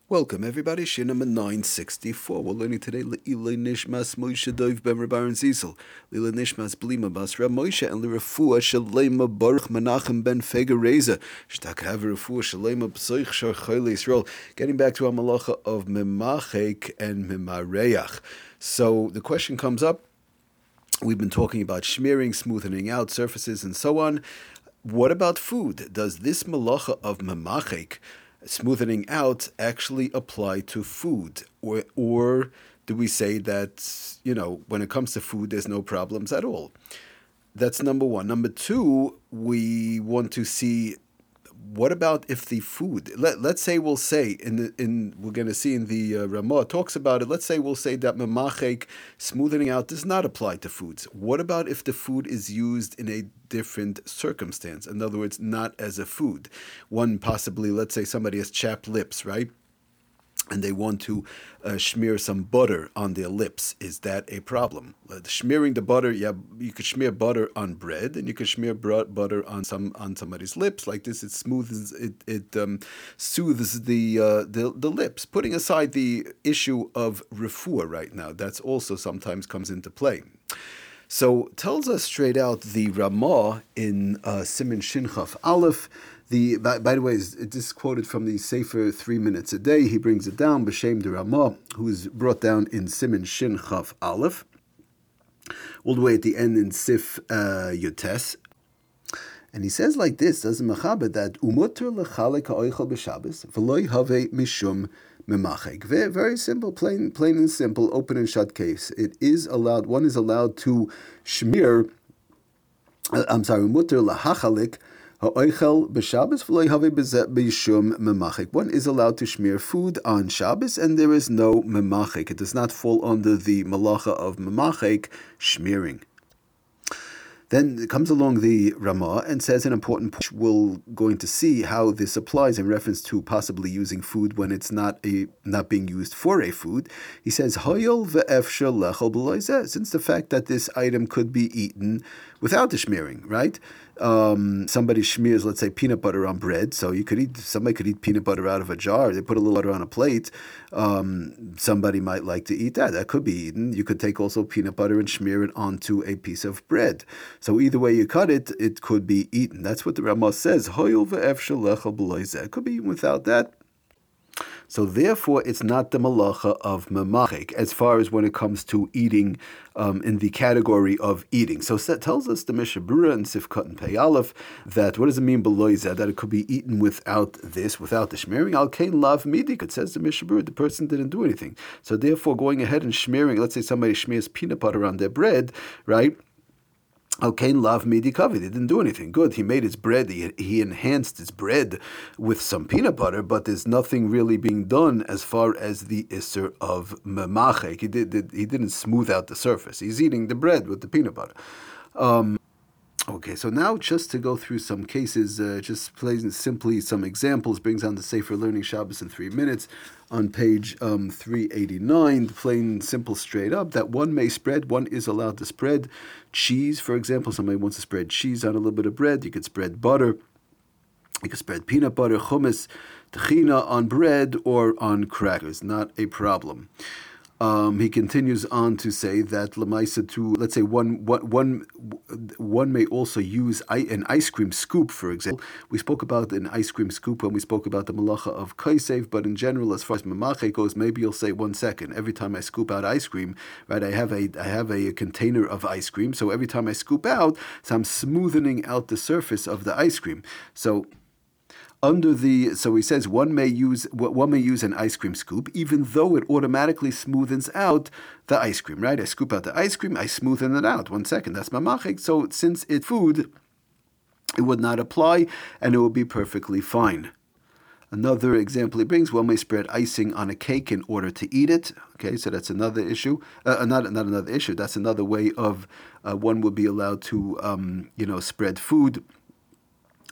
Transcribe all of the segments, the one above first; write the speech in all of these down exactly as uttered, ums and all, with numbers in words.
Welcome everybody, Shir number nine sixty-four. We're learning today Le'ilay Nishmas Moshe Dov ben Rabbi Zisel, Le'ilay Nishmas Blima Bas Rab Moshe, and L'Refua Shalema Baruch Menachem ben Feger Reza, Shtakav Refua Shalema B'Soich Shar Chayli Yisrael. Getting back to our malacha of Memachek and Memareach. So the question comes up, we've been talking about smearing, smoothing out surfaces and so on. What about food? Does this malacha of Memachek, smoothing out, actually apply to food? Or or do we say that, you know, when it comes to food, there's no problems at all? That's number one. Number two, we want to see, what about if the food, let, let's say we'll say, in the, in we're going to see in the uh, Ramah talks about it, let's say we'll say that memachek, smoothing out, does not apply to foods. What about if the food is used in a different circumstance? In other words, not as a food. One possibly, let's say somebody has chapped lips, right? And they want to uh, smear some butter on their lips. Is that a problem? Uh, smearing the butter, yeah, you could smear butter on bread, and you could smear butter on some on somebody's lips. Like this, it smooths it, it um, soothes the, uh, the the lips. Putting aside the issue of refuah right now, that's also sometimes comes into play. So tells us straight out the Ramah in uh, Siman Shin Chaf Aleph. The by, by the way, this is quoted from the Sefer Three Minutes a Day. He brings it down b'Shem the Ramah, who is brought down in Siman Shin Chaf Aleph, all the way at the end in Sif uh, Yotes. And he says like this, as a mechaber, that umuter lechalek ha'oichel b'Shabbos v'lo have mishum memachek. Very, very simple, plain, plain and simple, open and shut case. It is allowed. One is allowed to smear. Uh, I'm sorry, umuter lehachalik. One is allowed to smear food on Shabbos, and there is no memachek. It does not fall under the malacha of memachek, smearing. Then it comes along the Ramah and says an important point. We're going to see how this applies in reference to possibly using food when it's not a not being used for a food. He says, Hoyol ve'efshel lechol b'loizeh, since the fact that this item could be eaten without the smearing, right? Um, somebody smears, let's say, peanut butter on bread, so you could eat. Somebody could eat peanut butter out of a jar. They put a little butter on a plate. Um, somebody might like to eat that. That could be eaten. You could take also peanut butter and smear it onto a piece of bread. So either way you cut it, it could be eaten. That's what the Ramah says. It could be eaten without that. So therefore, it's not the malacha of memachek as far as when it comes to eating um, in the category of eating. So that tells us the Mishnah Berurah and Sifkat and Pei Aleph that what does it mean beloizeh, that it could be eaten without this, without the shmearing? Al kain lav midik. It says the Mishnah Berurah, the person didn't do anything. So therefore, going ahead and smearing, let's say somebody smears peanut butter on their bread, right? Okay, love midi covered. He didn't do anything. Good. He made his bread. He, he enhanced his bread with some peanut butter, but there's nothing really being done as far as the isser of memachek. He did, did. He didn't smooth out the surface. He's eating the bread with the peanut butter. Um, Okay, so now just to go through some cases, uh, just plain simply some examples, brings on the Sefer Learning Shabbos in three minutes on page um, three eighty-nine, plain, simple, straight up, that one may spread, one is allowed to spread cheese, for example. Somebody wants to spread cheese on a little bit of bread. You could spread butter. You could spread peanut butter, hummus, tahina on bread or on crackers. Not a problem. Um, he continues on to say that lemaisa to, let's say one, one, one, one may also use an ice cream scoop, for example. We spoke about an ice cream scoop when we spoke about the malacha of kaisev, but in general, as far as memache goes, maybe you'll say one second. Every time I scoop out ice cream, right, I have a I have a container of ice cream, so every time I scoop out, so I'm smoothing out the surface of the ice cream. So Under the so he says one may use one may use an ice cream scoop, even though it automatically smoothens out the ice cream. Right? I scoop out the ice cream, I smoothen it out. One second, that's mamachik. So since it's food, it would not apply, and it would be perfectly fine. Another example he brings: one may spread icing on a cake in order to eat it. Okay, so that's another issue. Uh, not not another issue. That's another way of uh, one would be allowed to um, you know spread food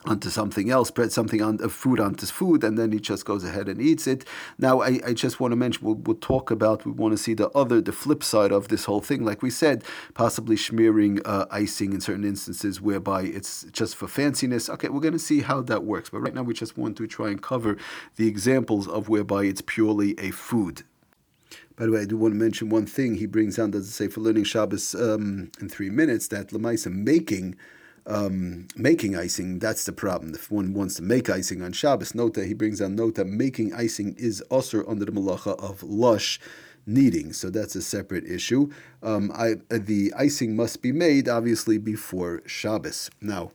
onto something else, spread something on uh, food onto food, and then he just goes ahead and eats it. Now, I, I just want to mention, we'll, we'll talk about, we want to see the other, the flip side of this whole thing. Like we said, possibly smearing uh, icing in certain instances whereby it's just for fanciness. Okay, we're going to see how that works. But right now, we just want to try and cover the examples of whereby it's purely a food. By the way, I do want to mention one thing. He brings down, does it say, for learning Shabbos um, in three minutes, that Lamaisa making Um, making icing, that's the problem. If one wants to make icing on Shabbos, note that he brings down note that making icing is also under the malacha of lush kneading, so that's a separate issue. Um, I, the icing must be made, obviously, before Shabbos. Now,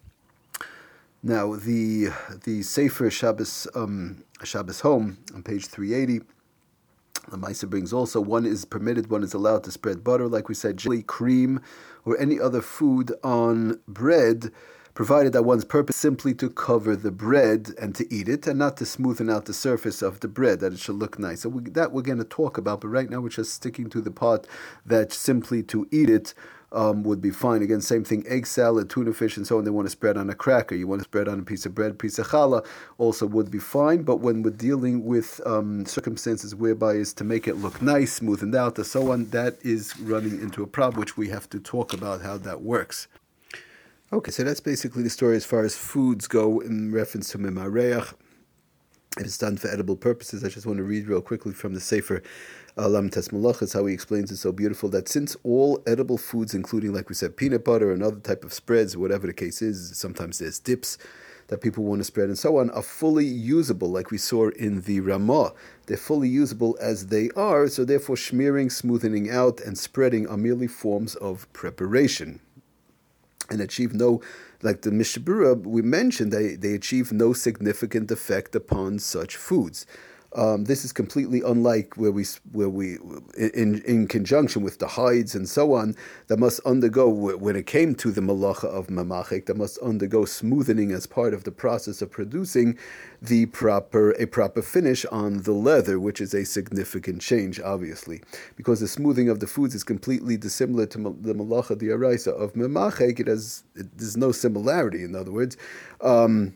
now the the Sefer Shabbos um, Shabbos Home on page three eighty. The Maisa brings also, one is permitted, one is allowed to spread butter, like we said, jelly, cream, or any other food on bread, provided that one's purpose is simply to cover the bread and to eat it, and not to smoothen out the surface of the bread, that it should look nice. So we, that we're going to talk about, but right now we're just sticking to the part that simply to eat it Um, would be fine. Again, same thing, egg salad, tuna fish, and so on. They want to spread on a cracker. You want to spread on a piece of bread, piece of challah, also would be fine. But when we're dealing with um, circumstances whereby is to make it look nice, smoothened out, and so on, that is running into a problem, which we have to talk about how that works. Okay, so that's basically the story as far as foods go in reference to Mimareach. If it's done for edible purposes, I just want to read real quickly from the Sefer Lam Tes Malachas, how he explains it so beautiful, that since all edible foods, including, like we said, peanut butter and other type of spreads, whatever the case is, sometimes there's dips that people want to spread and so on, are fully usable, like we saw in the Ramah. They're fully usable as they are, so therefore smearing, smoothing out, and spreading are merely forms of preparation. And achieve no, like the Mishnah Berurah we mentioned, they, they achieve no significant effect upon such foods. Um, this is completely unlike where we, where we, in in conjunction with the hides and so on, that must undergo, when it came to the malacha of mamachik, that must undergo smoothing as part of the process of producing the proper a proper finish on the leather, which is a significant change, obviously, because the smoothing of the foods is completely dissimilar to the malacha d'oraisa of mamachik. It has it, there's no similarity. In other words. Um,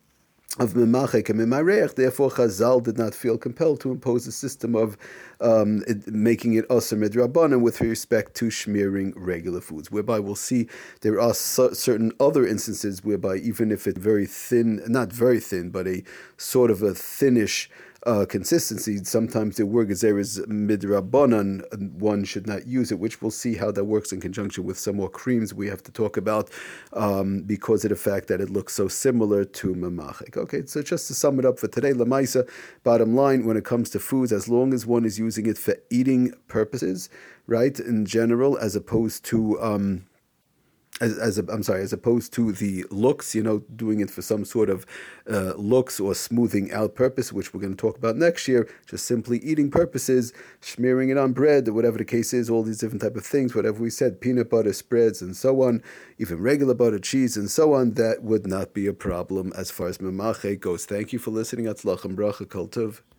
of Memachek and Mimareach, therefore Chazal did not feel compelled to impose a system of um, it, making it Aser Midrabanan with respect to smearing regular foods, whereby we'll see there are so, certain other instances whereby even if it's very thin, not very thin, but a sort of a thinnish Uh, consistency, sometimes the word gezeres midrabanan, one should not use it, which we'll see how that works in conjunction with some more creams we have to talk about um, because of the fact that it looks so similar to mamachik. Okay, so just to sum it up for today, Lamaisa, bottom line, when it comes to foods, as long as one is using it for eating purposes, right, in general, as opposed to um, As, as a, I'm sorry, as opposed to the looks, you know, doing it for some sort of uh, looks or smoothing out purpose, which we're going to talk about next year, just simply eating purposes, smearing it on bread, or whatever the case is, all these different type of things, whatever we said, peanut butter, spreads, and so on, even regular butter, cheese, and so on, that would not be a problem as far as Memache goes. Thank you for listening. Atzlach and bracha, kol tov.